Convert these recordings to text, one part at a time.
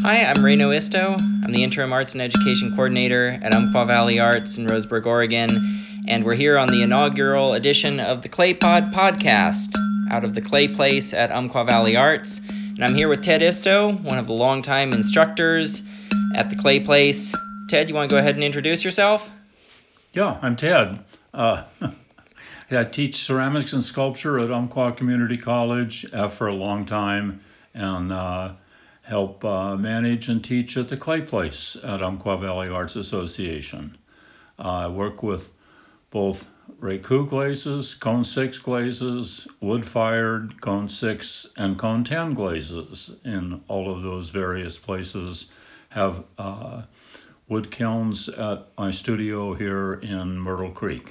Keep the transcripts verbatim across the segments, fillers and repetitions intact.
Hi, I'm Reno Isto. I'm the Interim Arts and Education Coordinator at Umpqua Valley Arts in Roseburg, Oregon, and we're here on the inaugural edition of the Clay Pod podcast out of the Clay Place at Umpqua Valley Arts. And I'm here with Ted Isto, one of the longtime instructors at the Clay Place. Ted, you want to go ahead and introduce yourself? Yeah, I'm Ted. Uh, I teach ceramics and sculpture at Umpqua Community College uh, for a long time, and uh, help uh, manage and teach at the Clay Place at Umpqua Valley Arts Association. Uh, I work with both Raku glazes, Cone six glazes, wood-fired Cone six and Cone ten glazes in all of those various places. Have uh, wood kilns at my studio here in Myrtle Creek.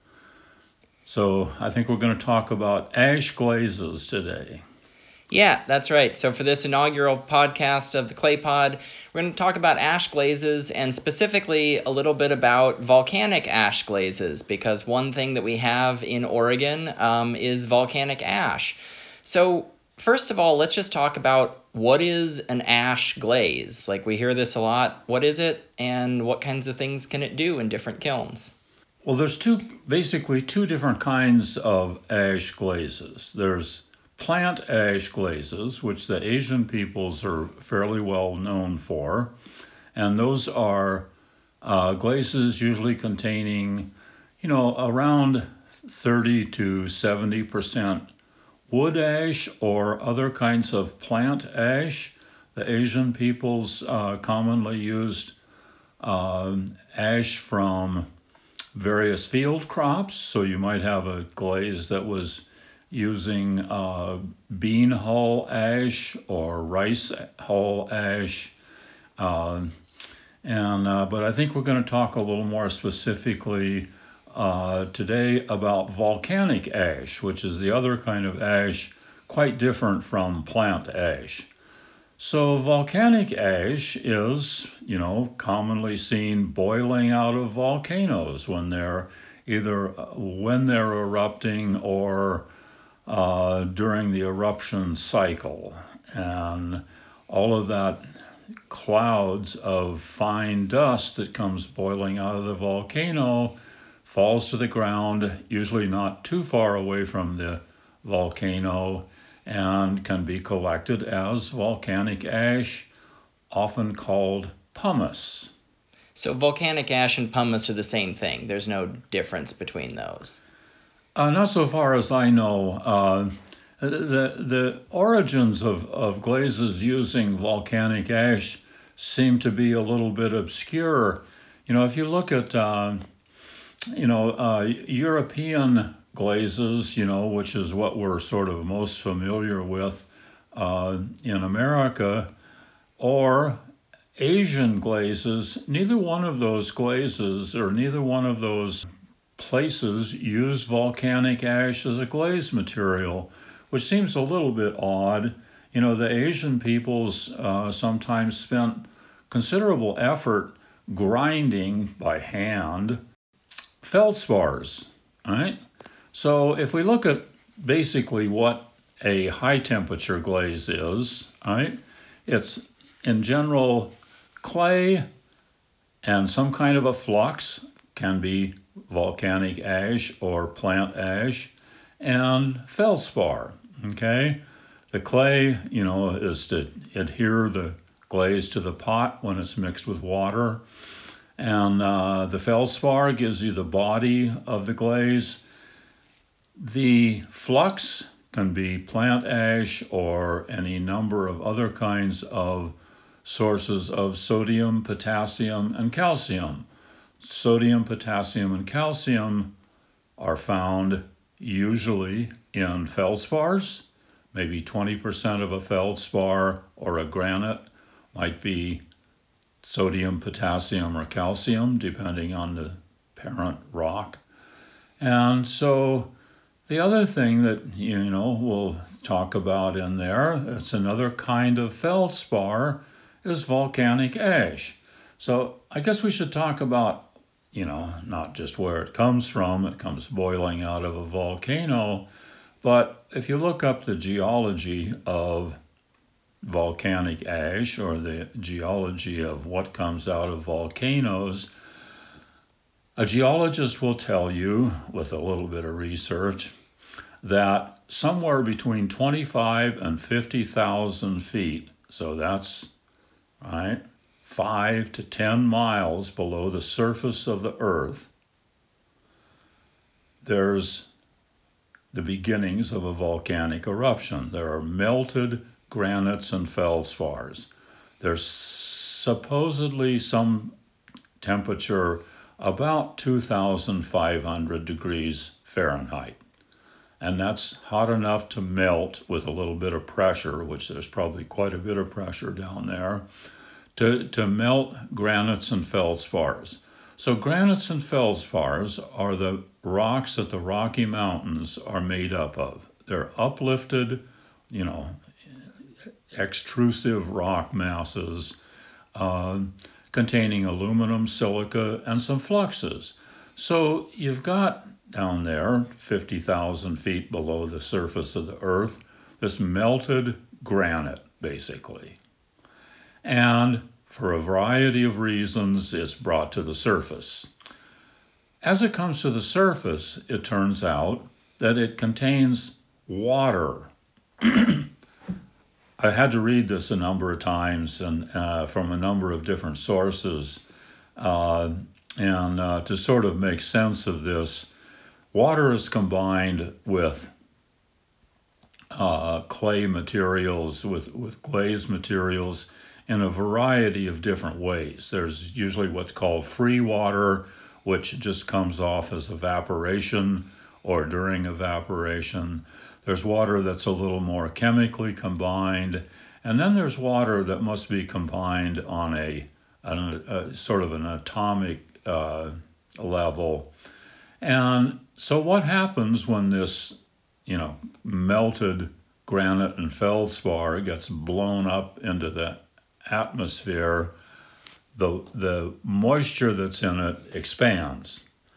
So I think we're going to talk about ash glazes today. Yeah, that's right. So for this inaugural podcast of the Clay Pod, we're going to talk about ash glazes and specifically a little bit about volcanic ash glazes, because one thing that we have in Oregon um, is volcanic ash. So first of all, let's just talk about what is an ash glaze. Like, we hear this a lot. What is it, and what kinds of things can it do in different kilns? Well, there's two, basically two different kinds of ash glazes. There's plant ash glazes, which the Asian peoples are fairly well known for, and those are uh, glazes usually containing, you know, around thirty to seventy percent wood ash or other kinds of plant ash. The Asian peoples uh, commonly used uh, ash from various field crops, so you might have a glaze that was using uh, bean hull ash or rice hull ash. Uh, and uh, But I think we're going to talk a little more specifically uh, today about volcanic ash, which is the other kind of ash, quite different from plant ash. So volcanic ash is, you know, commonly seen boiling out of volcanoes when they're either when they're erupting or Uh, during the eruption cycle, and all of that clouds of fine dust that comes boiling out of the volcano falls to the ground, usually not too far away from the volcano, and can be collected as volcanic ash, often called pumice. So volcanic ash and pumice are the same thing. There's no difference between those. Uh, not so far as I know. Uh, the the origins of, of glazes using volcanic ash seem to be a little bit obscure. You know, if you look at, uh, you know, uh, European glazes, you know, which is what we're sort of most familiar with uh, in America, or Asian glazes, neither one of those glazes or neither one of those places use volcanic ash as a glaze material, which seems a little bit odd. You know, the Asian peoples uh, sometimes spent considerable effort grinding by hand feldspars, right? So if we look at basically what a high temperature glaze is, right, it's in general clay and some kind of a flux, can be volcanic ash or plant ash, and feldspar, okay? The clay, you know, is to adhere the glaze to the pot when it's mixed with water, and uh, the feldspar gives you the body of the glaze. The flux can be plant ash or any number of other kinds of sources of sodium, potassium, and calcium. Sodium, potassium, and calcium are found usually in feldspars. Maybe twenty percent of a feldspar or a granite might be sodium, potassium, or calcium, depending on the parent rock. And so the other thing that, you know, we'll talk about in there, it's another kind of feldspar, is volcanic ash. So I guess we should talk about, you know, not just where it comes from. It comes boiling out of a volcano. But if you look up the geology of volcanic ash or the geology of what comes out of volcanoes, a geologist will tell you, with a little bit of research, that somewhere between twenty-five and fifty thousand feet, so that's right, five to ten miles below the surface of the earth, there's the beginnings of a volcanic eruption. There are melted granites and feldspars. There's supposedly some temperature about two thousand five hundred degrees Fahrenheit. And that's hot enough to melt with a little bit of pressure, which there's probably quite a bit of pressure down there, to, to melt granites and feldspars. So granites and feldspars are the rocks that the Rocky Mountains are made up of. They're uplifted, you know, extrusive rock masses uh, containing aluminum, silica, and some fluxes. So you've got down there, fifty thousand feet below the surface of the earth, this melted granite, basically. And for a variety of reasons, it's brought to the surface. As it comes to the surface, it turns out that it contains water. I had to read this a number of times and uh, from a number of different sources. Uh, and uh, to sort of make sense of this, water is combined with uh, clay materials, with, with glaze materials in a variety of different ways. There's usually what's called free water, which just comes off as evaporation or during evaporation. There's water that's a little more chemically combined. And then there's water that must be combined on a, a, a sort of an atomic uh, level. And so what happens when this, you know, melted granite and feldspar gets blown up into the atmosphere? The, the moisture that's in it expands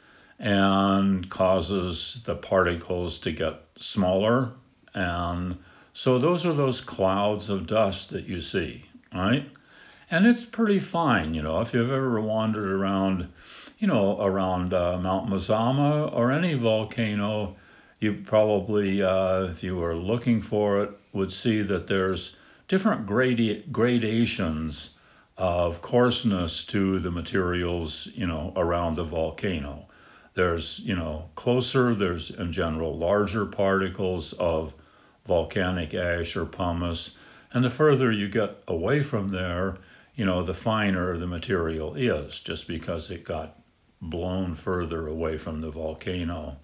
and causes the particles to get smaller. And so those are those clouds of dust that you see, right? And it's pretty fine, you know, if you've ever wandered around, you know, around uh, Mount Mazama or any volcano, you probably, uh, if you were looking for it, would see that there's different gradi- gradations of coarseness to the materials, you know, around the volcano. There's, you know, closer, there's in general larger particles of volcanic ash or pumice. And the further you get away from there, you know, the finer the material is, just because it got blown further away from the volcano.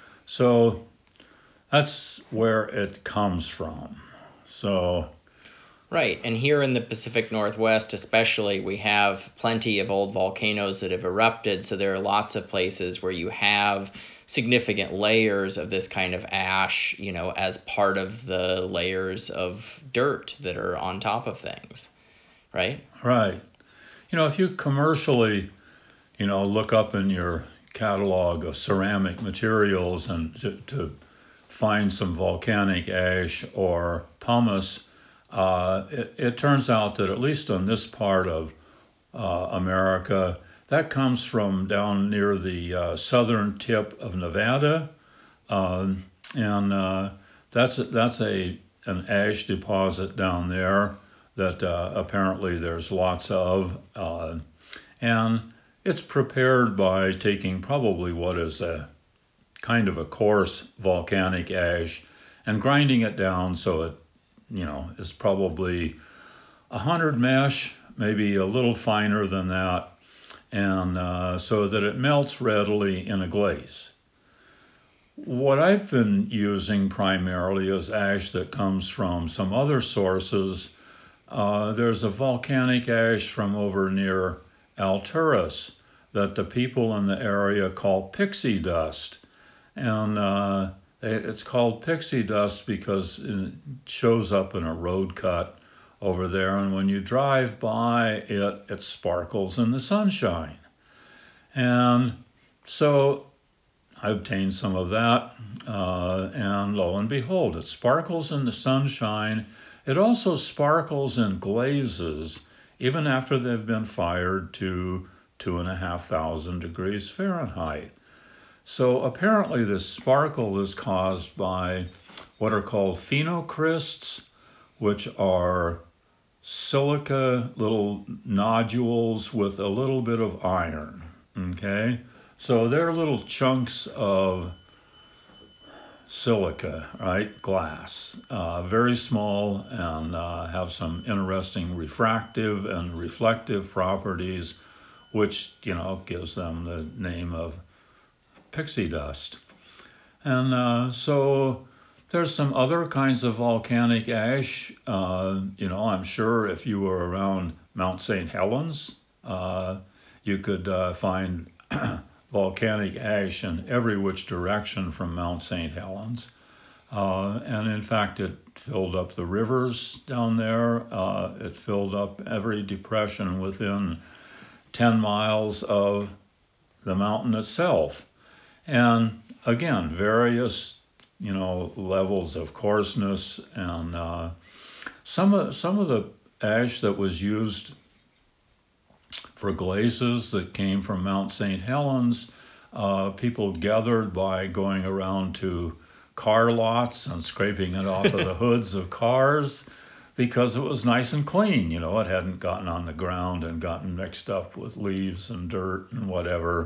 So that's where it comes from. So right, and here in the Pacific Northwest especially, we have plenty of old volcanoes that have erupted, so there are lots of places where you have significant layers of this kind of ash, you know, as part of the layers of dirt that are on top of things, right? Right. You know, if you commercially, you know, look up in your catalog of ceramic materials and to, to find some volcanic ash or pumice, Uh, it, it turns out that at least on this part of uh, America, that comes from down near the uh, southern tip of Nevada, uh, and uh, that's that's a an ash deposit down there that uh, apparently there's lots of, uh, and it's prepared by taking probably what is a kind of a coarse volcanic ash and grinding it down so it, you know, is probably a hundred mesh, maybe a little finer than that, and uh, so that it melts readily in a glaze. What I've been using primarily is ash that comes from some other sources. Uh, there's a volcanic ash from over near Alturas that the people in the area call pixie dust, and uh, it's called pixie dust because it shows up in a road cut over there, and when you drive by it, it sparkles in the sunshine. And so I obtained some of that, uh, and lo and behold, it sparkles in the sunshine, It also sparkles in glazes even after they've been fired to two and a half thousand degrees Fahrenheit. So apparently this sparkle is caused by what are called phenocrysts, which are silica little nodules with a little bit of iron. Okay, so they're little chunks of silica, right? Glass, uh, very small, and uh, have some interesting refractive and reflective properties, which, you know, gives them the name of pixie dust. And uh, so there's some other kinds of volcanic ash. Uh, you know, I'm sure if you were around Mount Saint Helens, uh, you could uh, find volcanic ash in every which direction from Mount Saint Helens. Uh, and in fact, it filled up the rivers down there. Uh, it filled up every depression within ten miles of the mountain itself. And again, various, you know, levels of coarseness, and uh, some of some of the ash that was used for glazes that came from Mount Saint Helens, uh, people gathered by going around to car lots and scraping it off of the hoods of cars because it was nice and clean. You know, it hadn't gotten on the ground and gotten mixed up with leaves and dirt and whatever.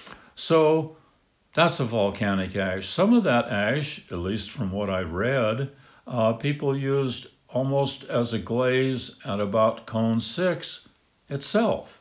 So that's a volcanic ash. Some of that ash, at least from what I've read, uh, people used almost as a glaze at about cone six itself.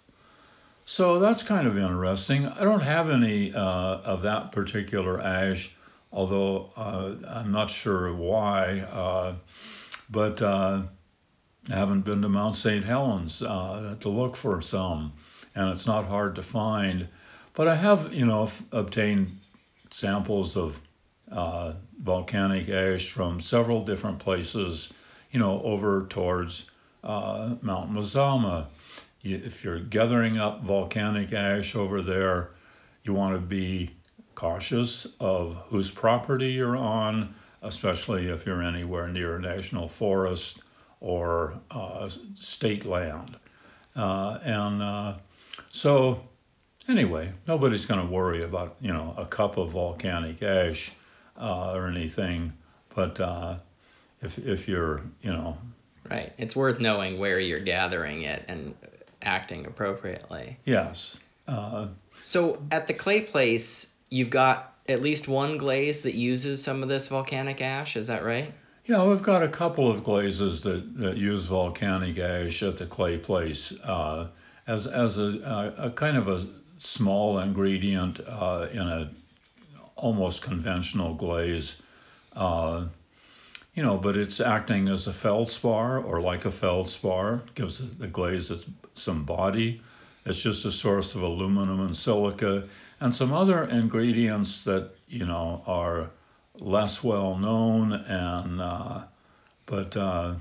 So that's kind of interesting. I don't have any uh, of that particular ash, although uh, I'm not sure why, uh, but uh, I haven't been to Mount Saint Helens uh, to look for some, and it's not hard to find. But I have, you know, f- obtained samples of uh, volcanic ash from several different places, you know, over towards uh, Mount Mazama. You, if you're gathering up volcanic ash over there, you want to be cautious of whose property you're on, especially if you're anywhere near a national forest or uh, state land. Uh, and uh, so Anyway, nobody's going to worry about, you know, a cup of volcanic ash uh, or anything. But uh, if if you're, you know, right, it's worth knowing where you're gathering it and acting appropriately. Yes. Uh, so at the clay place, you've got at least one glaze that uses some of this volcanic ash. Is that right? Yeah, we've got a couple of glazes that, that use volcanic ash at the clay place uh, as as a, a, a kind of a small ingredient uh, in a almost conventional glaze, uh, you know, but it's acting as a feldspar or like a feldspar, gives the glaze some body. It's just a source of aluminum and silica and some other ingredients that, you know, are less well known and uh, but uh,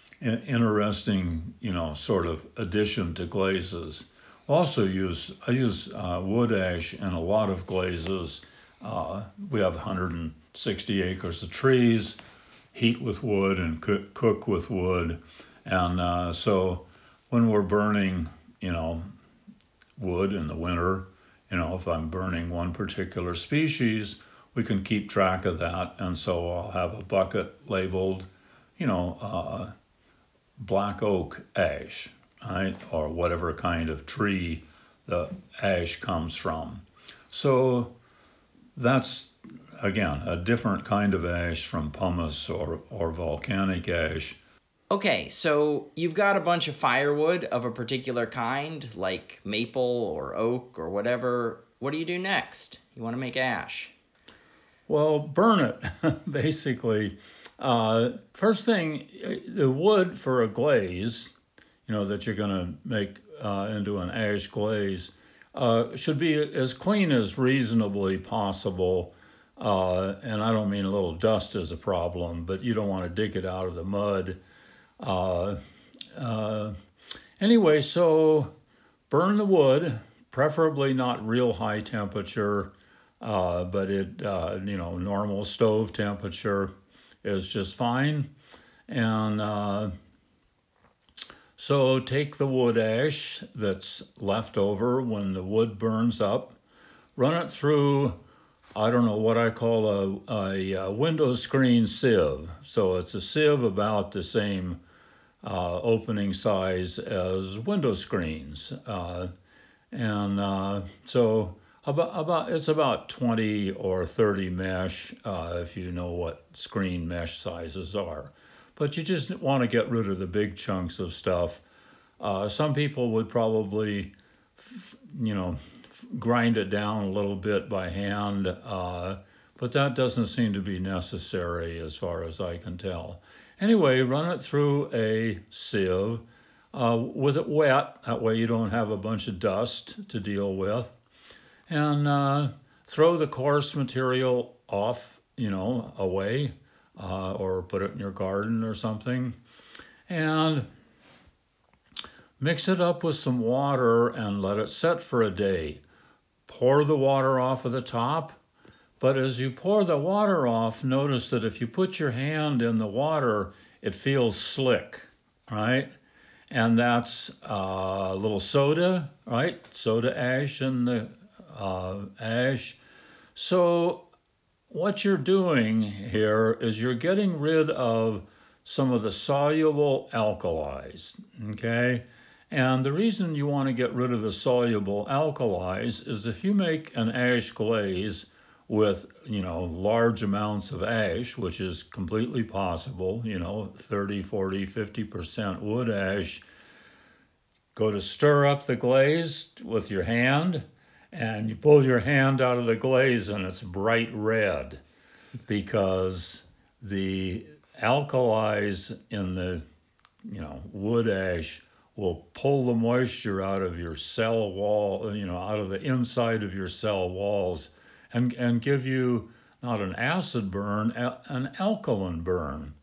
interesting, you know, sort of addition to glazes. Also use I use uh, wood ash in a lot of glazes. Uh, we have one hundred sixty acres of trees, heat with wood and cook, cook with wood, and uh, so when we're burning, you know, wood in the winter, you know, if I'm burning one particular species, we can keep track of that, and so I'll have a bucket labeled, you know, uh, black oak ash, right, or whatever kind of tree the ash comes from. So that's, again, a different kind of ash from pumice or, or volcanic ash. Okay, so you've got a bunch of firewood of a particular kind, like maple or oak or whatever. What do you do next? You want to make ash. Well, burn it, basically. Uh, first thing, the wood for a glaze, you know, that you're going to make uh, into an ash glaze, uh, should be as clean as reasonably possible. Uh, and I don't mean a little dust is a problem, but you don't want to dig it out of the mud. Uh, uh, anyway, so burn the wood, preferably not real high temperature, uh, but it, uh, you know, normal stove temperature is just fine. And uh, so take the wood ash that's left over when the wood burns up, run it through, I don't know what I call a, a, a window screen sieve. So it's a sieve about the same uh, opening size as window screens. Uh, and uh, so about, about it's about twenty or thirty mesh, uh, if you know what screen mesh sizes are. But you just want to get rid of the big chunks of stuff. Uh, some people would probably, you know, grind it down a little bit by hand, uh, but that doesn't seem to be necessary as far as I can tell. Anyway, run it through a sieve uh, with it wet. That way you don't have a bunch of dust to deal with. And uh, throw the coarse material off, you know, away, uh, or put it in your garden or something. And mix it up with some water and let it set for a day. Pour the water off of the top, but as you pour the water off, notice that if you put your hand in the water, it feels slick, right? And that's uh, a little soda, right? Soda ash in the uh, ash. So what you're doing here is you're getting rid of some of the soluble alkalis, okay? And the reason you want to get rid of the soluble alkalis is if you make an ash glaze with, you know, large amounts of ash, which is completely possible, you know, thirty, forty, fifty percent wood ash, go to stir up the glaze with your hand, and you pull your hand out of the glaze and it's bright red because the alkalis in the, you know, wood ash will pull the moisture out of your cell wall, you know, out of the inside of your cell walls and, and give you not an acid burn, an alkaline burn.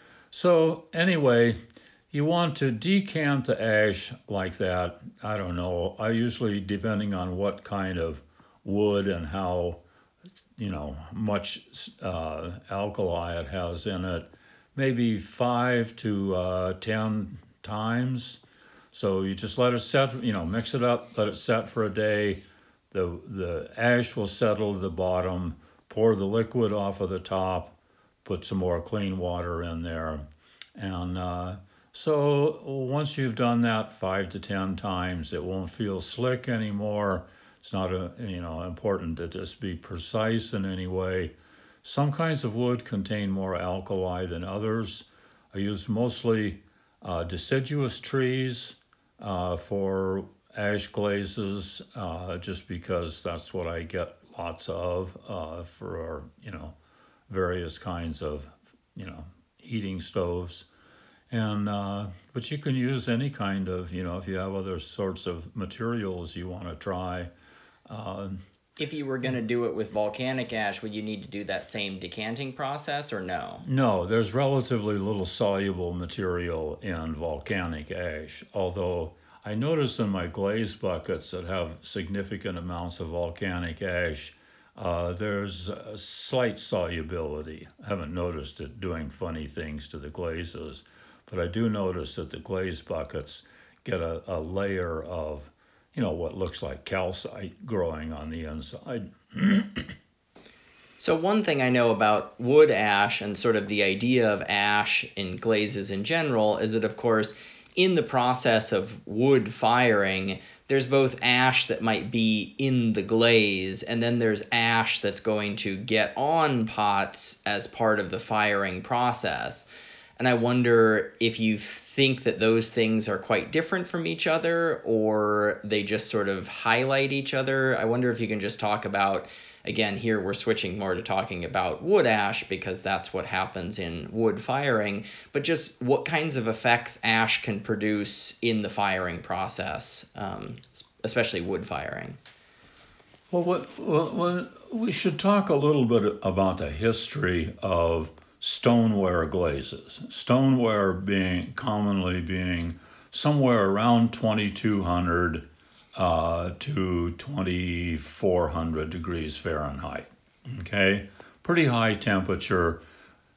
So anyway, you want to decant the ash like that. I don't know. I usually, depending on what kind of wood and how, you know, much uh, alkali it has in it, maybe five to uh, ten times. So you just let it set, you know, mix it up, let it set for a day. The the ash will settle to the bottom. Pour the liquid off of the top. Put some more clean water in there, and uh, so once you've done that five to ten times, it won't feel slick anymore. It's not a, you know, important to just be precise in any way. Some kinds of wood contain more alkali than others. I use mostly uh, deciduous trees uh, for ash glazes, uh, just because that's what I get lots of uh, for our, you know, various kinds of, you know, heating stoves. And uh, but you can use any kind of, you know, if you have other sorts of materials you want to try. Uh, If you were going to do it with volcanic ash, would you need to do that same decanting process or no? No, there's relatively little soluble material in volcanic ash, although I noticed in my glaze buckets that have significant amounts of volcanic ash, uh, there's a slight solubility. I haven't noticed it doing funny things to the glazes, but I do notice that the glaze buckets get a, a layer of, you know, what looks like calcite growing on the inside. So one thing I know about wood ash and sort of the idea of ash in glazes in general is that, of course, in the process of wood firing, there's both ash that might be in the glaze, and then there's ash that's going to get on pots as part of the firing process. And I wonder if you think that those things are quite different from each other, or they just sort of highlight each other. I wonder if you can just talk about, again, here we're switching more to talking about wood ash because that's what happens in wood firing, but just what kinds of effects ash can produce in the firing process, um, especially wood firing. Well, what, well, we should talk a little bit about the history of stoneware glazes. Stoneware being commonly being somewhere around twenty-two hundred uh, to twenty-four hundred degrees Fahrenheit. Okay, pretty high temperature.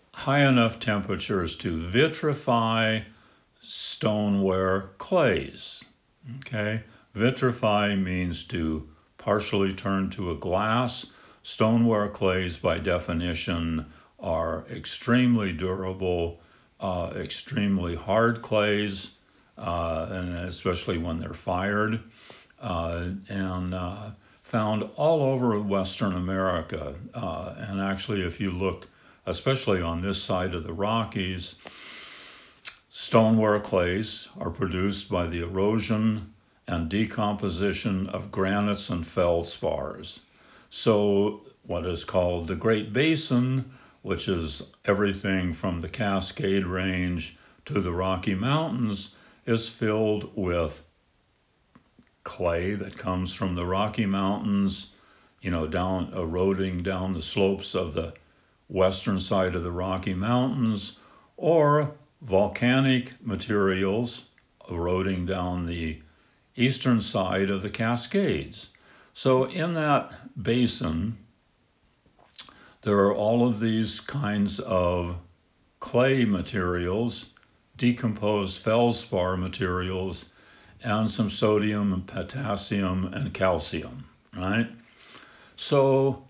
high enough temperatures to vitrify stoneware clays. Okay, vitrify means to partially turn to a glass. Stoneware clays, by definition, are extremely durable, uh, extremely hard clays, uh, and especially when they're fired, uh, and uh, found all over Western America. Uh, and actually, if you look, especially on this side of the Rockies, stoneware clays are produced by the erosion and decomposition of granites and feldspars. So what is called the Great Basin, which is everything from the Cascade Range to the Rocky Mountains, is filled with clay that comes from the Rocky Mountains, you know, down eroding down the slopes of the western side of the Rocky Mountains, or volcanic materials eroding down the eastern side of the Cascades. So in that basin, there are all of these kinds of clay materials, decomposed feldspar materials, and some sodium and potassium and calcium, right? So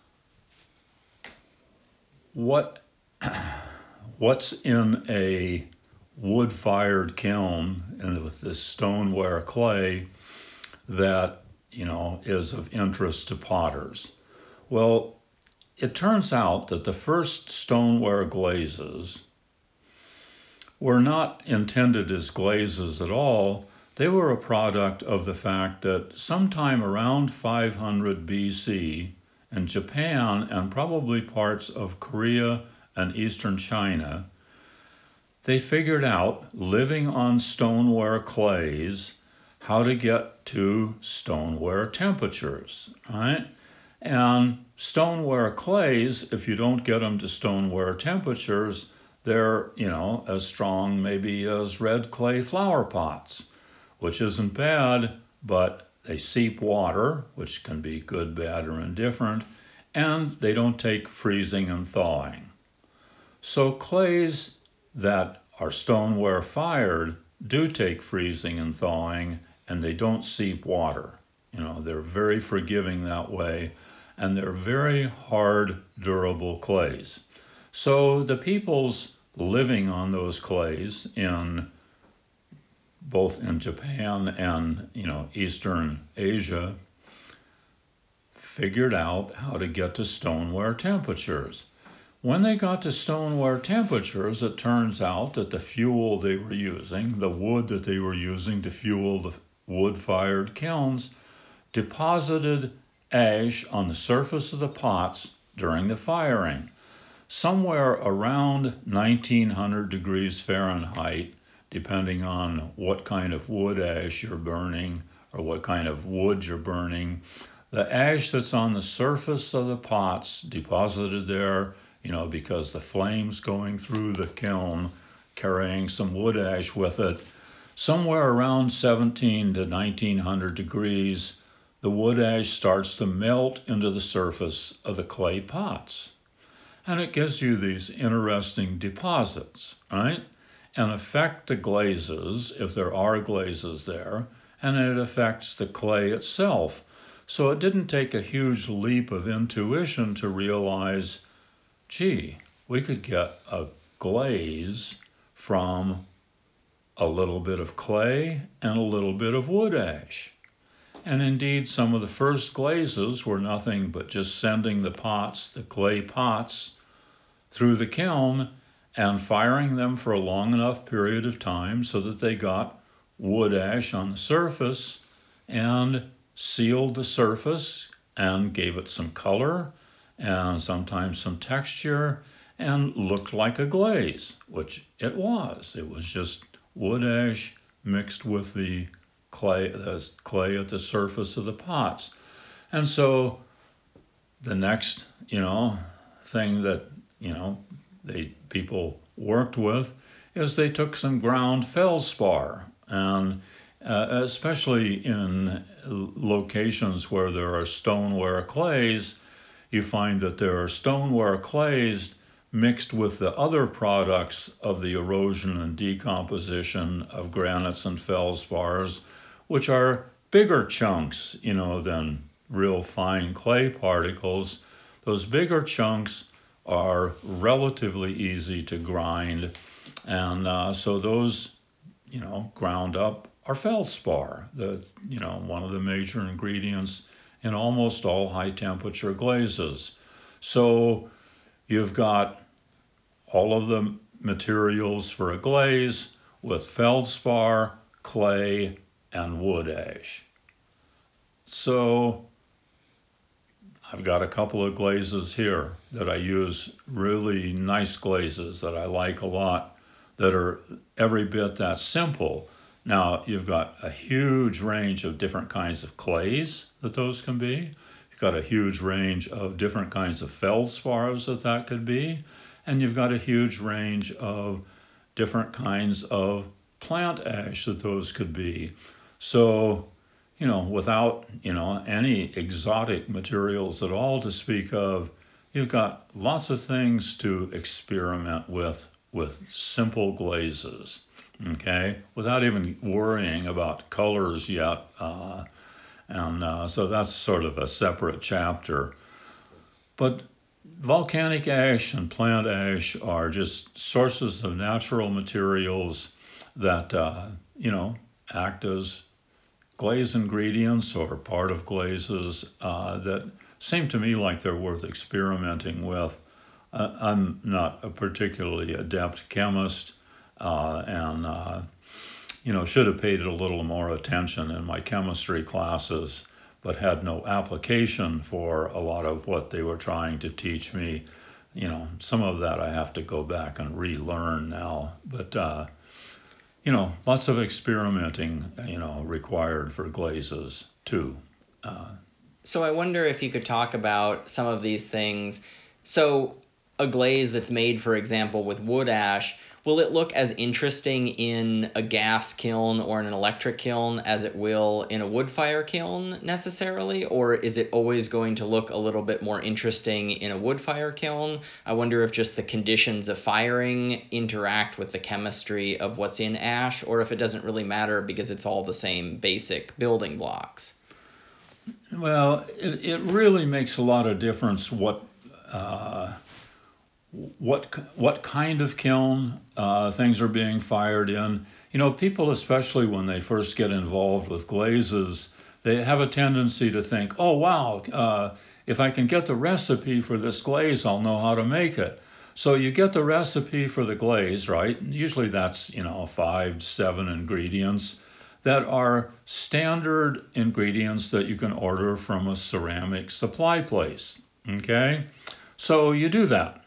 what what's in a wood-fired kiln and with this stoneware clay that, you know, is of interest to potters? Well, it turns out that the first stoneware glazes were not intended as glazes at all. They were a product of the fact that sometime around five hundred B C in Japan and probably parts of Korea and eastern China, they figured out, living on stoneware clays, how to get to stoneware temperatures, right? And stoneware clays, if you don't get them to stoneware temperatures, they're, you know, as strong maybe as red clay flower pots, which isn't bad, but they seep water, which can be good, bad, or indifferent, and they don't take freezing and thawing. So clays that are stoneware fired do take freezing and thawing, and they don't seep water. You know, they're very forgiving that way, and they're very hard, durable clays. So the peoples living on those clays in both in Japan and, you know, Eastern Asia figured out how to get to stoneware temperatures. When they got to stoneware temperatures, it turns out that the fuel they were using, the wood that they were using to fuel the wood-fired kilns, deposited ash on the surface of the pots during the firing. Somewhere around nineteen hundred degrees Fahrenheit, depending on what kind of wood ash you're burning or what kind of wood you're burning, the ash that's on the surface of the pots deposited there, you know, because the flame's going through the kiln, carrying some wood ash with it, somewhere around seventeen to nineteen hundred degrees, the wood ash starts to melt into the surface of the clay pots. And it gives you these interesting deposits, right? And affect the glazes, if there are glazes there, and it affects the clay itself. So it didn't take a huge leap of intuition to realize, gee, we could get a glaze from a little bit of clay and a little bit of wood ash. And indeed, some of the first glazes were nothing but just sending the pots, the clay pots, through the kiln and firing them for a long enough period of time so that they got wood ash on the surface and sealed the surface and gave it some color and sometimes some texture and looked like a glaze, which it was. It was just wood ash mixed with the clay, the clay at the surface of the pots. And so the next, you know, thing that, you know, they people worked with is they took some ground feldspar, and uh, especially in locations where there are stoneware clays, you find that there are stoneware clays mixed with the other products of the erosion and decomposition of granites and feldspars, which are bigger chunks, you know, than real fine clay particles. Those bigger chunks are relatively easy to grind, and uh, so those, you know, ground up are feldspar, the, you know, one of the major ingredients in almost all high temperature glazes. So you've got all of the materials for a glaze with feldspar, clay, and wood ash. So I've got a couple of glazes here that I use, really nice glazes that I like a lot, that are every bit that simple. Now, you've got a huge range of different kinds of clays that those can be. You've got a huge range of different kinds of feldspars that that could be. And you've got a huge range of different kinds of plant ash that those could be. So, you know, without, you know, any exotic materials at all to speak of, you've got lots of things to experiment with with simple glazes, okay, without even worrying about colors yet. Uh, and uh, so that's sort of a separate chapter. But volcanic ash and plant ash are just sources of natural materials that, uh, you know, act as glaze ingredients or part of glazes uh, that seem to me like they're worth experimenting with. Uh, I'm not a particularly adept chemist, uh, and uh, you know, should have paid it a little more attention in my chemistry classes, but had no application for a lot of what they were trying to teach me. You know, some of that I have to go back and relearn now, but uh, you know, lots of experimenting, you know, required for glazes too. Uh, so I wonder if you could talk about some of these things. So a glaze that's made, for example, with wood ash, will it look as interesting in a gas kiln or in an electric kiln as it will in a wood fire kiln necessarily? Or is it always going to look a little bit more interesting in a wood fire kiln? I wonder if just the conditions of firing interact with the chemistry of what's in ash, or if it doesn't really matter because it's all the same basic building blocks. Well, it, it really makes a lot of difference what uh, what what kind of kiln uh, things are being fired in. You know, people, especially when they first get involved with glazes, they have a tendency to think, oh, wow, uh, if I can get the recipe for this glaze, I'll know how to make it. So you get the recipe for the glaze, right? Usually that's, you know, five, seven ingredients that are standard ingredients that you can order from a ceramic supply place, okay? So you do that.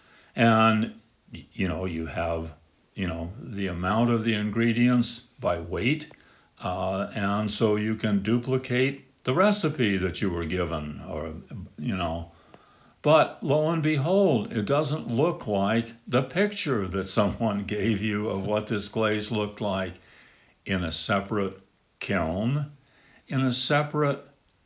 And, you know, you have, you know, the amount of the ingredients by weight. Uh, and so you can duplicate the recipe that you were given, or, you know. But lo and behold, it doesn't look like the picture that someone gave you of what this glaze looked like in a separate kiln, in a separate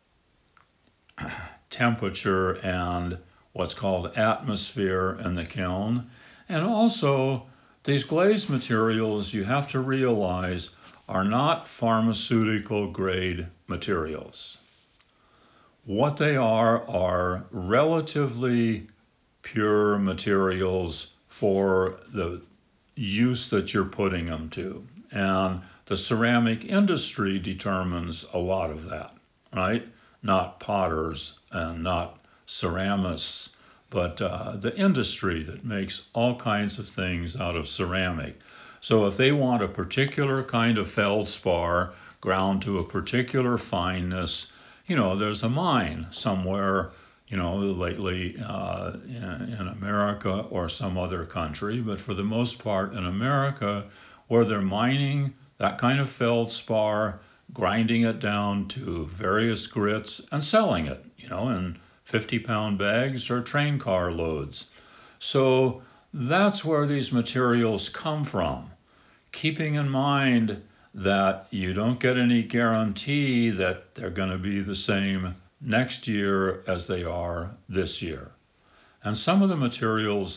temperature and what's called atmosphere in the kiln. And also, these glaze materials, you have to realize, are not pharmaceutical grade materials. What they are are relatively pure materials for the use that you're putting them to. And the ceramic industry determines a lot of that, right? Not potters and not ceramists, but uh, the industry that makes all kinds of things out of ceramic. So if they want a particular kind of feldspar ground to a particular fineness, you know, there's a mine somewhere, you know, lately uh, in, in America or some other country, but for the most part in America, where they're mining that kind of feldspar, grinding it down to various grits and selling it, you know, in fifty pound bags or train car loads. So that's where these materials come from, keeping in mind that you don't get any guarantee that they're going to be the same next year as they are this year. And some of the materials that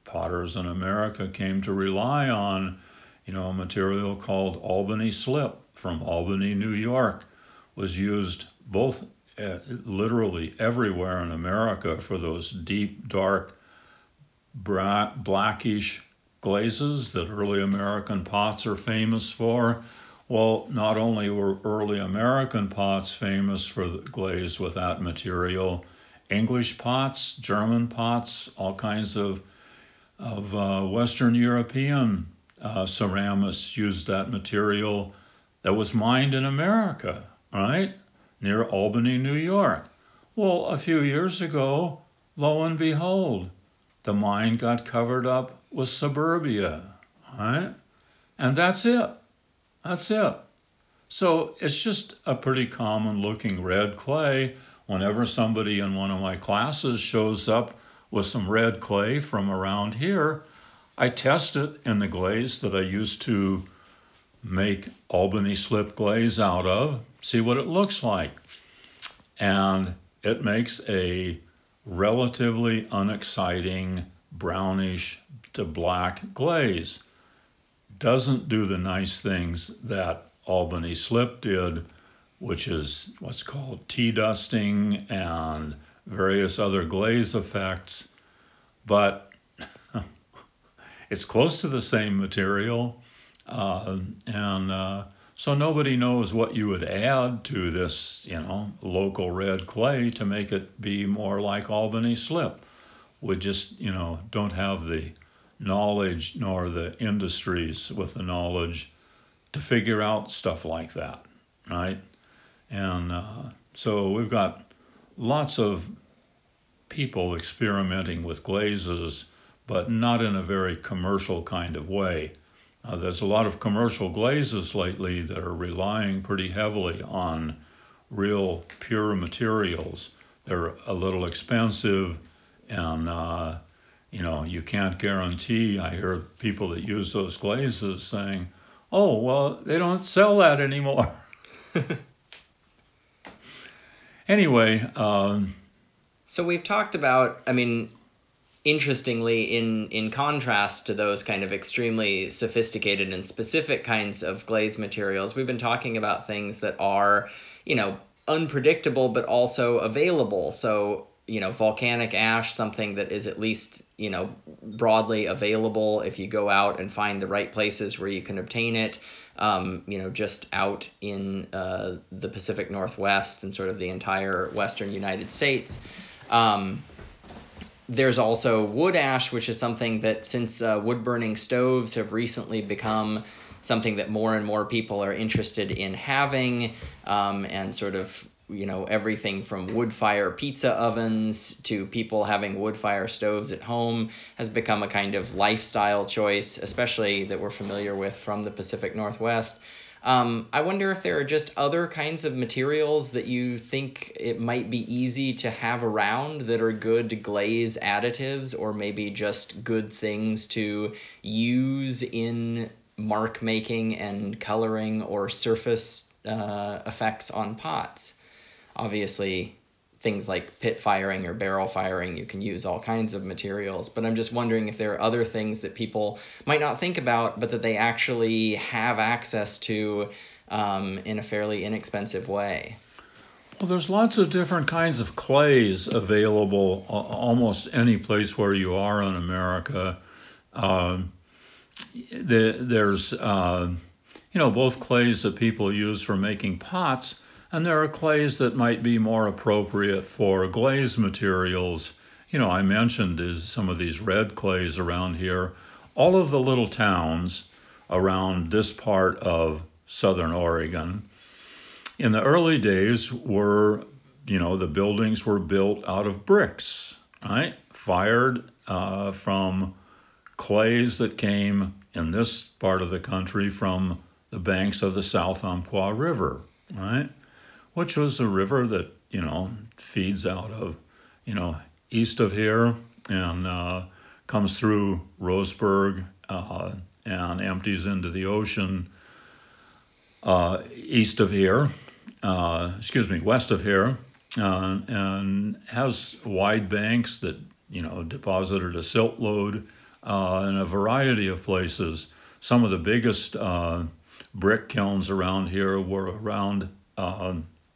potters in America came to rely on, you know, a material called Albany slip from Albany, New York, was used both uh, literally everywhere in America for those deep, dark, bra- blackish glazes that early American pots are famous for. Well, not only were early American pots famous for the glaze with that material, English pots, German pots, all kinds of of uh, Western European uh, ceramists used that material that was mined in America, right? Near Albany, New York. Well, a few years ago, lo and behold, the mine got covered up with suburbia, right? And that's it. That's it. So it's just a pretty common looking red clay. Whenever somebody in one of my classes shows up with some red clay from around here, I test it in the glaze that I used to make Albany slip glaze out of, see what it looks like. And it makes a relatively unexciting brownish to black glaze. Doesn't do the nice things that Albany slip did, which is what's called tea dusting and various other glaze effects, but it's close to the same material, uh, and uh, so nobody knows what you would add to this, you know, local red clay to make it be more like Albany slip. We just, you know, don't have the knowledge nor the industries with the knowledge to figure out stuff like that, right? And uh, so we've got lots of people experimenting with glazes, but not in a very commercial kind of way. Uh, there's a lot of commercial glazes lately that are relying pretty heavily on real pure materials. They're a little expensive, and uh, you know, you can't guarantee. I hear people that use those glazes saying, "Oh, well, they don't sell that anymore." Anyway, um, so we've talked about, I mean, interestingly, in in contrast to those kind of extremely sophisticated and specific kinds of glaze materials, we've been talking about things that are, you know, unpredictable but also available. So, you know, volcanic ash, something that is at least, you know, broadly available if you go out and find the right places where you can obtain it. Um, you know, just out in uh, the Pacific Northwest and sort of the entire western United States. Um, there's also wood ash, which is something that since uh, wood-burning stoves have recently become something that more and more people are interested in having, um, and sort of, you know, everything from wood fire pizza ovens to people having wood fire stoves at home has become a kind of lifestyle choice, especially that we're familiar with from the Pacific Northwest. Um, I wonder if there are just other kinds of materials that you think it might be easy to have around that are good glaze additives, or maybe just good things to use in mark making and coloring or surface uh, effects on pots. Obviously, things like pit firing or barrel firing, you can use all kinds of materials. But I'm just wondering if there are other things that people might not think about, but that they actually have access to um, in a fairly inexpensive way. Well, there's lots of different kinds of clays available uh, almost any place where you are in America. Uh, the, there's, uh, you know, both clays that people use for making pots, and there are clays that might be more appropriate for glaze materials. You know, I mentioned is some of these red clays around here. All of the little towns around this part of Southern Oregon in the early days were, you know, the buildings were built out of bricks, right? Fired uh, from clays that came in this part of the country from the banks of the South Umpqua River, right? Which was a river that, you know, feeds out of, you know, east of here and uh, comes through Roseburg uh, and empties into the ocean uh, east of here, uh, excuse me, west of here, uh, and has wide banks that, you know, deposited a silt load uh, in a variety of places. Some of the biggest uh, brick kilns around here were around uh,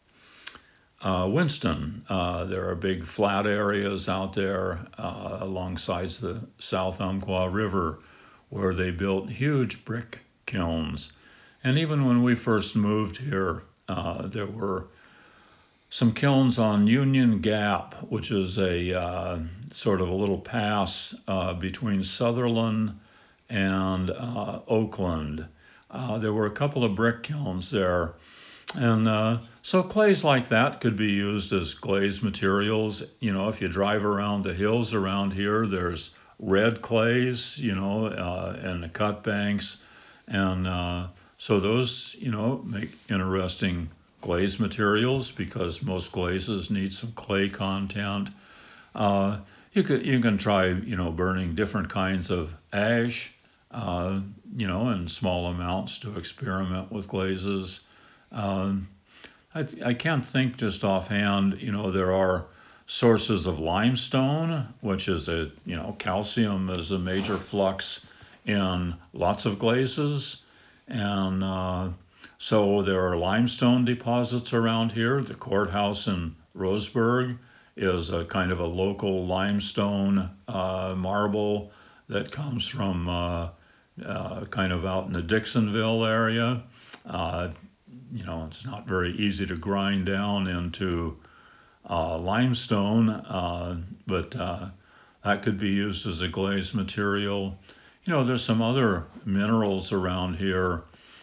uh, Winston. Uh, there are big flat areas out there uh, alongside the South Umpqua River where they built huge brick kilns. And even when we first moved here, uh, there were some kilns on Union Gap, which is a uh, sort of a little pass uh, between Sutherland and uh, Oakland. Uh, there were a couple of brick kilns there. And uh, so clays like that could be used as glaze materials. You know, if you drive around the hills around here, there's red clays, you know, uh, and the cut banks. And uh, so those, you know, make interesting glaze materials because most glazes need some clay content. Uh, you could you can try, you know, burning different kinds of ash, uh, you know, in small amounts to experiment with glazes. Um, I, I can't think just offhand, you know, there are sources of limestone, which is a, you know, calcium is a major flux in lots of glazes. And uh, so there are limestone deposits around here. The courthouse in Roseburg is a kind of a local limestone uh, marble that comes from uh, uh, kind of out in the Dixonville area. Uh, you know, it's not very easy to grind down into uh, limestone, uh, but uh, that could be used as a glaze material. You know, there's some other minerals around here.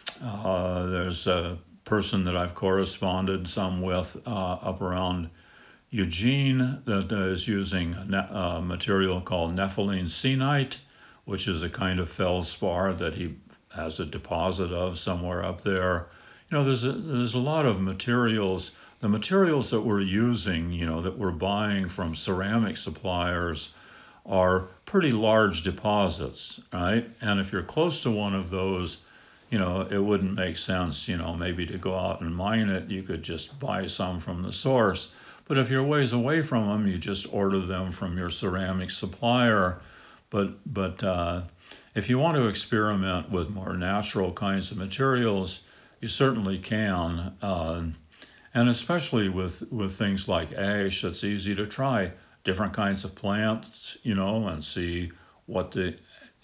Uh, there's a person that I've corresponded some with uh, up around Eugene that is using a uh, material called nepheline senite, which is a kind of feldspar that he has a deposit of somewhere up there. You know, there's a, there's a lot of materials. The materials that we're using, you know, that we're buying from ceramic suppliers are pretty large deposits, right? And if you're close to one of those, you know, it wouldn't make sense, you know, maybe to go out and mine it. You could just buy some from the source. But if you're ways away from them, you just order them from your ceramic supplier. But but uh, if you want to experiment with more natural kinds of materials, you certainly can. Uh, and especially with, with things like ash, it's easy to try different kinds of plants, you know, and see what the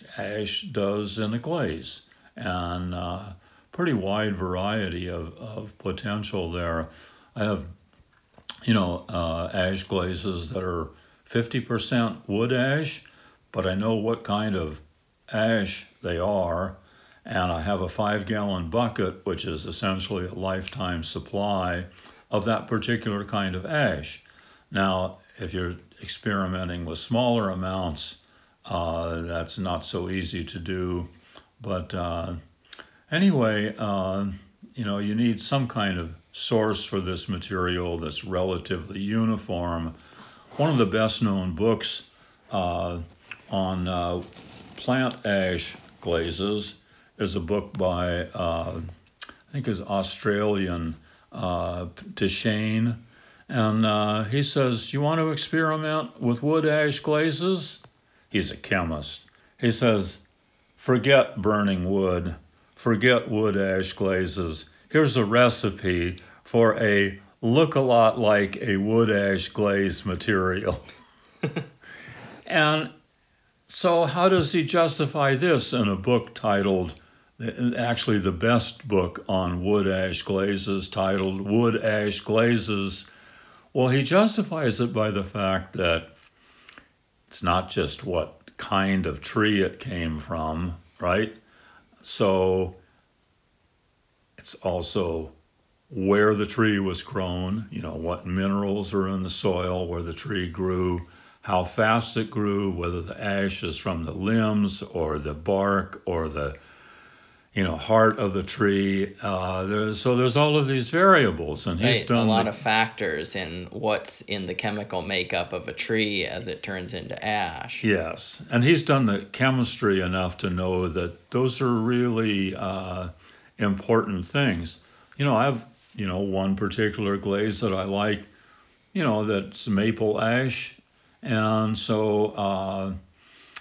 ash does in the glaze. And uh, pretty wide variety of, of potential there. I have, you know, uh, ash glazes that are fifty percent wood ash, but I know what kind of ash they are. And I have a five gallon bucket, which is essentially a lifetime supply of that particular kind of ash. Now, if you're experimenting with smaller amounts, uh, that's not so easy to do. But uh, anyway, uh, you know, you need some kind of source for this material that's relatively uniform. One of the best known books uh, on uh, plant ash glazes is a book by, uh, I think it's Australian, uh, Tishane. And uh, he says, you want to experiment with wood ash glazes? He's a chemist. He says, forget burning wood, forget wood ash glazes. Here's a recipe for a look a lot like a wood ash glaze material. And so how does he justify this in a book titled, actually the best book on wood ash glazes, titled Wood Ash Glazes? Well, he justifies it by the fact that it's not just what kind of tree it came from, right? So it's also where the tree was grown, you know, what minerals are in the soil where the tree grew, how fast it grew, whether the ash is from the limbs or the bark or the, you know, heart of the tree. Uh, there's, so there's all of these variables, and he's right, done a lot the, of factors in what's in the chemical makeup of a tree as it turns into ash. Yes, and he's done the chemistry enough to know that those are really uh, important things. You know, I have, you know, one particular glaze that I like, you know, that's maple ash. And so uh,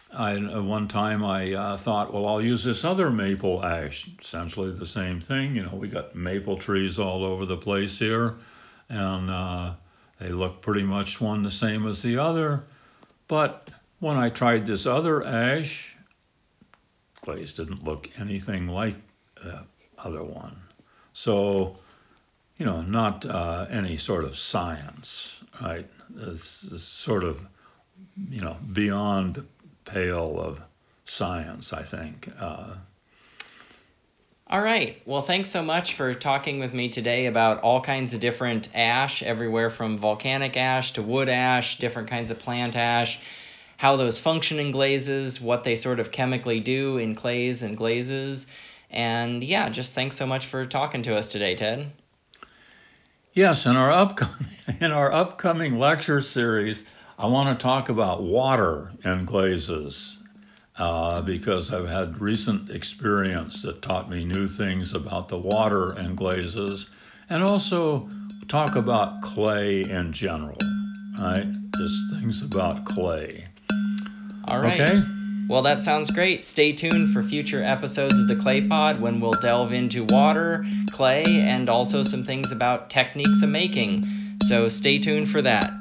I, one time I uh, thought, well, I'll use this other maple ash, essentially the same thing. You know, we got maple trees all over the place here, and uh, they look pretty much one the same as the other. But when I tried this other ash, glaze didn't look anything like the other one. So, you know, not uh, any sort of science, right? It's, it's sort of, you know, beyond pale of science, I think. Uh, All right. Well, thanks so much for talking with me today about all kinds of different ash, everywhere from volcanic ash to wood ash, different kinds of plant ash, how those function in glazes, what they sort of chemically do in clays and glazes. And yeah, just thanks so much for talking to us today, Ted. Yes, in our upcoming in our upcoming lecture series, I want to talk about water and glazes uh, because I've had recent experience that taught me new things about the water and glazes, and also talk about clay in general, right? Just things about clay. All right. Okay. Well, that sounds great. Stay tuned for future episodes of the Clay Pod when we'll delve into water, clay, and also some things about techniques of making. So stay tuned for that.